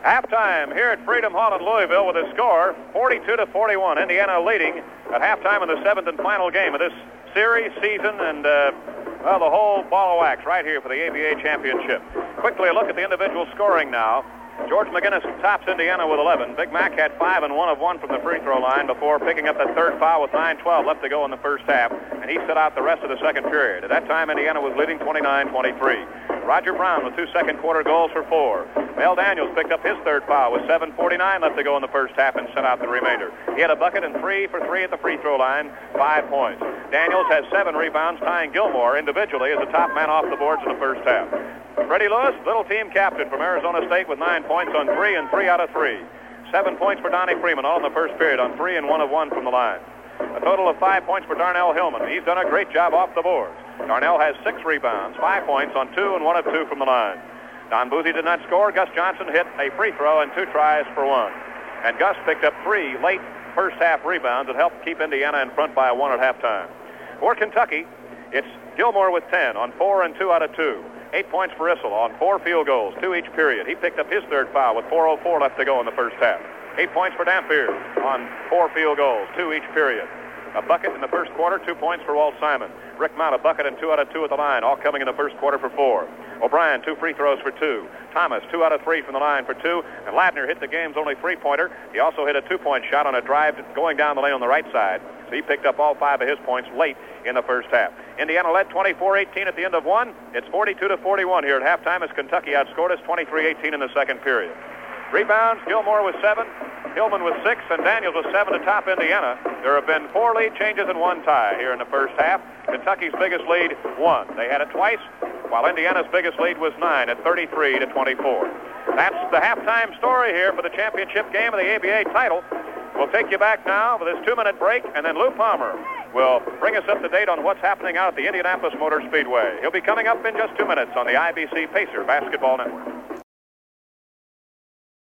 Halftime here at Freedom Hall in Louisville with a score 42-41. Indiana leading at halftime in the seventh and final game of this series, season, and the whole ball of wax right here for the ABA championship. Quickly a look at the individual scoring now. George McGinnis tops Indiana with 11. Big Mac had 5 and 1 of 1 from the free throw line before picking up that third foul with 9:12 left to go in the first half, and he set out the rest of the second period. At that time, Indiana was leading 29-23. Roger Brown with 2 second quarter goals for 4. Mel Daniels picked up his third foul with 7:49 left to go in the first half and set out the remainder. He had a bucket and 3 for 3 at the free throw line, 5 points. Daniels has 7 rebounds, tying Gilmore individually as the top man off the boards in the first half. Freddie Lewis, little team captain from Arizona State with 9 points on 3 and 3 out of 3. 7 points for Donnie Freeman, all in the first period on 3 and 1 of 1 from the line. A total of 5 points for Darnell Hillman. He's done a great job off the boards. Darnell has 6 rebounds, 5 points on 2 and 1 of 2 from the line. Don Boozy did not score. Gus Johnson hit a free throw and 2 tries for 1. And Gus picked up 3 late first half rebounds that helped keep Indiana in front by 1 at halftime. For Kentucky, it's Gilmore with 10 on 4 and 2 out of 2. 8 points for Issel on 4 field goals, 2 each period. He picked up his third foul with 4:04 left to go in the first half. 8 points for Dampier on 4 field goals, 2 each period. A bucket in the first quarter, 2 points for Walt Simon. Rick Mount, a bucket and 2 out of 2 at the line, all coming in the first quarter for 4. O'Brien, 2 free throws for 2. Thomas, 2 out of 3 from the line for 2. And Ladner hit the game's only 3-pointer. He also hit a 2-point shot on a drive going down the lane on the right side. So he picked up all 5 of his points late in the first half. Indiana led 24-18 at the end of 1. It's 42-41 here at halftime as Kentucky outscored us 23-18 in the second period. Rebounds, Gilmore with 7, Hillman with 6, and Daniels with 7 to top Indiana. There have been 4 lead changes and 1 tie here in the first half. Kentucky's biggest lead, 1. They had it twice, while Indiana's biggest lead was 9 at 33-24. That's the halftime story here for the championship game of the ABA title. We'll take you back now for this 2-minute break, and then Lou Palmer will bring us up to date on what's happening out at the Indianapolis Motor Speedway. He'll be coming up in just 2 minutes on the IBC Pacer Basketball Network.